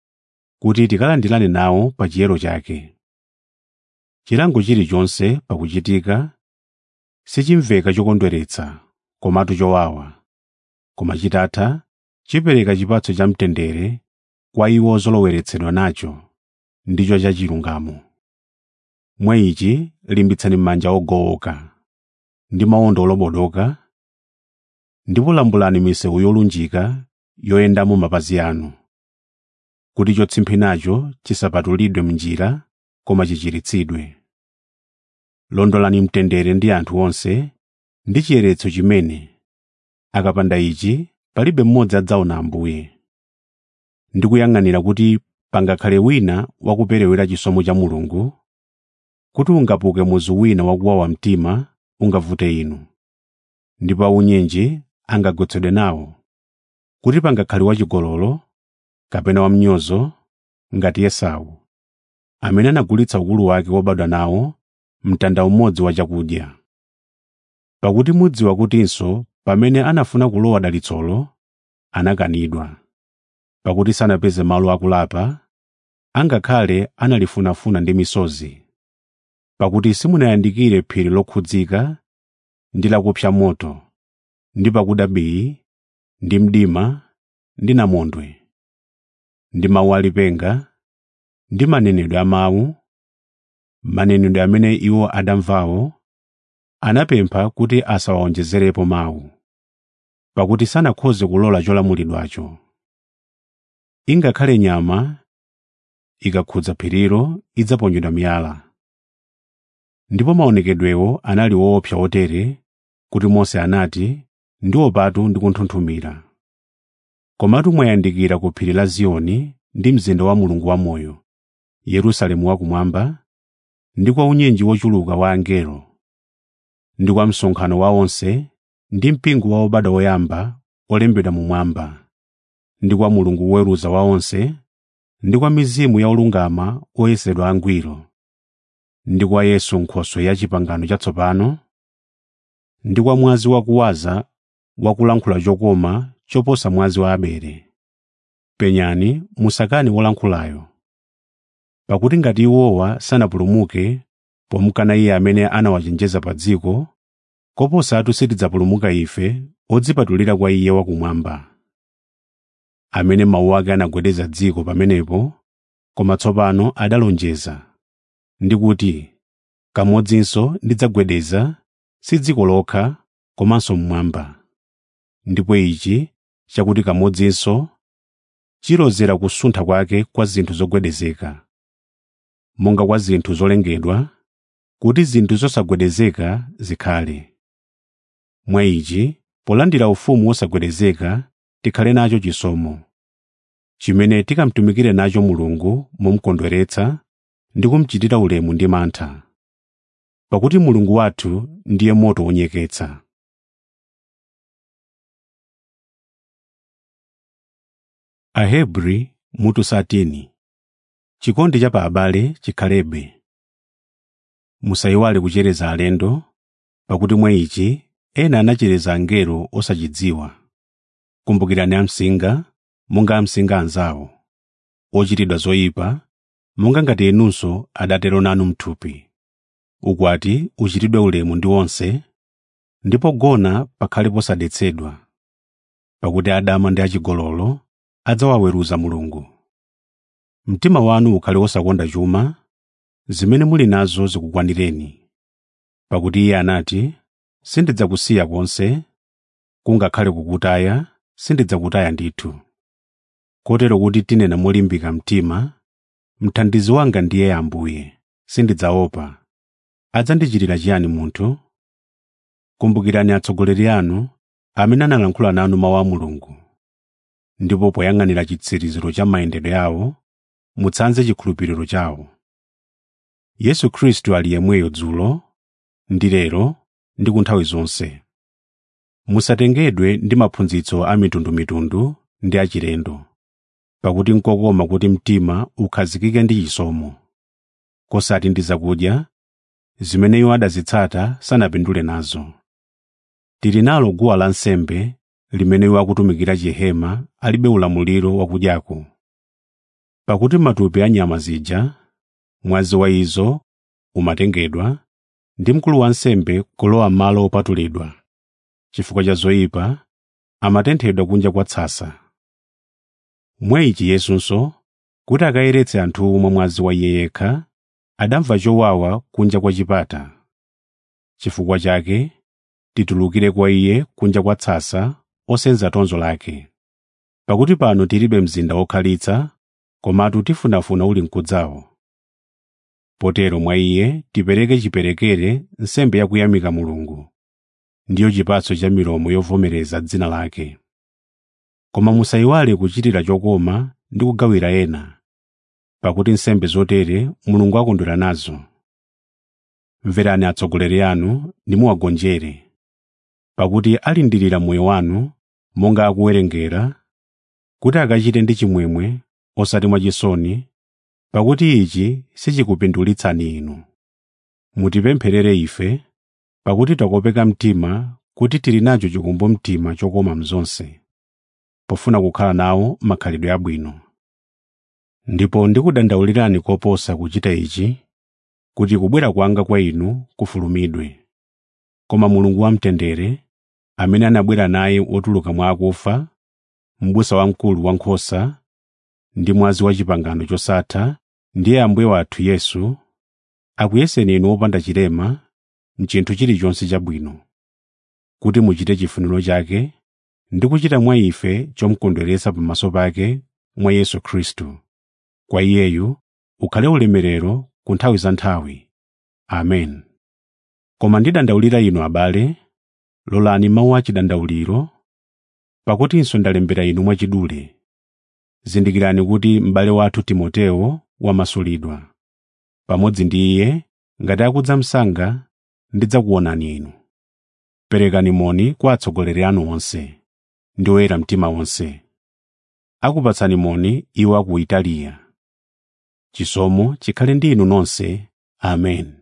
kuti tikalandirane nawo pa chiyero chake. Chilango chilichonse pakuchitika sichimveka chokondweretsa, komatu chowawa, koma chitatha chipereka chipatso cha mtendere kwa iwo zoloweretsedwa nacho, ndicho cha chilungamo. Mwa ichi limbitsani manja ogowoka ndi mawondo olobodoka, ndipo lambulani misewu yolunjika yoyendamo mapazi anu, kuti chotsimphinacho chisapatulidwe m'njira koma chichiritsidwe. Londolani mtendere ndi anthu onse ndi chiyeretso chimene, akapanda ichi palibe mmodzi adzaona Ambuye. Ndikuyang'anira kuti pangakhale wina wakuperewera chisomo cha Mulungu, kuti ungapuke muzu wina wakuwawa mtima ungavute inu, ndipo aunyenji angagwetsedwe nawo, kuti pangakhale wachigololo kapena wamnyozo ngati Esau, amene anagulitsa ukulu wake wobadwa nawo mtanda umodzi wa chakudya. Pakuti mudziwa kutinso pamene anafuna kulowa dalitsolo, anakanidwa, pakuti sanapeze malo akulapa, angakhale analifunafuna ndi misozi. Pakuti simunayandikire phiri lokhudzika ndi lakupsa moto, ndi pakuda bii, ndi mdima, ndi namondwe, ndi mawu alipenga, ndi manenedwe a mawu, manenedwe amene iwo adamvawo, anapempha kuti asawawonjezerepo mawu, pakuti sanakhoze kulola cholamulidwacho. Ingakhale nyama ikakhudza phirilo idzaponyedwa miyala. Ndipo maonekedwewo anali woopsa otere kuti Mose anati, ndiwopatu ndikunthunthumira. Komatu mwayandikira ku phiri la Ziyoni ndi mzinda wa Mulungu wamoyo, Yerusalemu wakumwamba, ndi kwa unyenji wochuluka wa angelo, ndi kwa msonkhano wa onse, ndi mpingo wa obadwa oyamba olembedwa mumwamba, ndi kwa Mulungu woweruza wa onse, ndi kwa mizimu ya olungama oyesedwa angwiro, ndi kwa Yesu Nkhoswe ya pangano chatsopano, ndi kwa mwazi wakuwaza wakulankhula chokoma choposa mwazi wa Abele. Penyani musakane wolankhulayo. Pakuti ngati iwowa sanapulumuke pomukana iye amene anawachenjeza pa dziko, koposatu sitidzapulumuka ife odzipatulira kwa iye wakumwamba. amene mawu ake anagwedeza dziko pamenepo, koma tsopano adalonjeza ndi kuti, kamodzinso ndidzagwedeza si dziko lokha komanso mmwamba. Ndipo ichi chakuti kamodzinso chilozera kusuntha kwake kwa zinthu zogwedezeka, monga kwa zinthu zolengedwa, kuti zinthu zosagwedezeka zikhale. Mwa ichi, polandira ufumu wosagwedezeka, tikhale nacho chisomo, chimene tikamtumikire nacho Mulungu momukondweretsa ndi kumuchitira ulemu ndi mantha. Pakuti Mulungu wathu ndiye moto wonyeketsa. Ahebri mutu satini. Chikondi cha pa abale chikhalebe. Musayiwale kuchereza alendo, pakuti mwa ichi ena anachereza angelo osachidziwa. Kumbukirani amsinga, monga amsinga anzawo, ochitidwa zoyipa, monga ngati inunso adatero nanu mthupi. Ukwati uchitidwe ulemu ndi onse, ndipo gona pakhale posadetsedwa, pakuti adama ndi achigololo adzawaweruza Mulungu. Mtima wanu ukhale wosakonda chuma, zimene muli nazo zikukwanireni, pakuti iye anati, sindidzakusiya konse, kungakhale kukutaya, sindidzakutaya ndithu. Kotero kuti tinena molimbika mtima, mthandizi wanga ndiye Ambuye, sindidzaopa. Adzandichitira chiyani munthu? Kumbukirani atsogoleri anu amene analankhula nanu mawu a Mulungu, ndipo poyang'anira chitsiriziro cha mayendedwe yawo, mutsanze chikhulupiriro chawo. Yesu Khristu ali yemweyo dzulo, ndi lero, ndi ku nthawi zonse. Musatengedwe ndi maphunzitso a mitundumitundu ndi achilendo, pakuti nkokoma kuti mtima ukhazikike ndi chisomo, kosati ndi zakudya zimene iwo adazitsata sanapindule nazo. Tili nalo guwa lansembe limene iwo akutumikira chihema alibe ulamuliro wakudyako. Pakuti matupi a nyama zija, mwazi wa izo umatengedwa, ndi mkulu wa nsembe kulowa malo opatulidwa. Chifukwa cha zoyipa, amatenthedwa kunja kwa tsasa. Mwa ichi Yesunso, kuti akayeretse anthu mwa mwazi wa iye yekha, adamva chowawa kunja kwa chipata. Chifukwa chake, titulukire kwa iye kunja kwa tsasa osenza tonzo lake. Pakuti pano tilibe mzinda wokhalitsa, komatu tifunafuna uli mkudzawo. Potero mwa iye tipereke chiperekere nsembe yakuyamika Mulungu, ndiyo chipatso cha milomo yovomereza dzina lake. Koma musayiwale kuchitira chokoma ndi kugawira ena, pakuti nsembe zotere Mulungu akondwera nazo. Mverani atsogoleri anu ndi muwagonjere, pakuti alindirira moyo wanu monga akuwerengera, kuti akachite ndi chimwemwe osati mwachisoni, pakuti ichi sichikupindulitsani inu. Mutipempherere ife, pakuti takopeka mtima kuti tili nacho chikumbumtima chokoma mzonse, pofuna kukhala nawo makhalidwe abwino. Ndipo ndikudandaulirani koposa kuchita ichi, kuti kubwera kwanga kwa inu kufulumidwe. Koma Mulungu wamtendere, amene anabwera naye wotuluka mwa akufa, m'busa wamkulu wankhosa, ndi mwazi wa chipangano chosatha, ndiye Ambuye wathu Yesu, akuyeseni inu opanda chilema m'chinthu chilichonse chabwino, kuti muchite chifuniro chake ndi kuchita mwa ife chomukondweretsa pamaso pake mwa Yesu Khristu. Kwa iyeyu ukhale ulemerero ku nthawi za nthawi. Amen. Koma ndidandaulira inu abale, lolani mawu a chidandauliro, pakutinso ndalembera inu mwachidule. Zindikirani kuti m'bale wathu Timoteyo wamasulidwa. Pamodzi ndi iye, ngati akudza msanga, ndidzakuonani inu. Perekani moni kwa atsogoleri anu onse, ndi oyera mtima onse. Akupatsani moni iwo aku Italiya. Chisomo chikhale ndi inu nonse. Amen.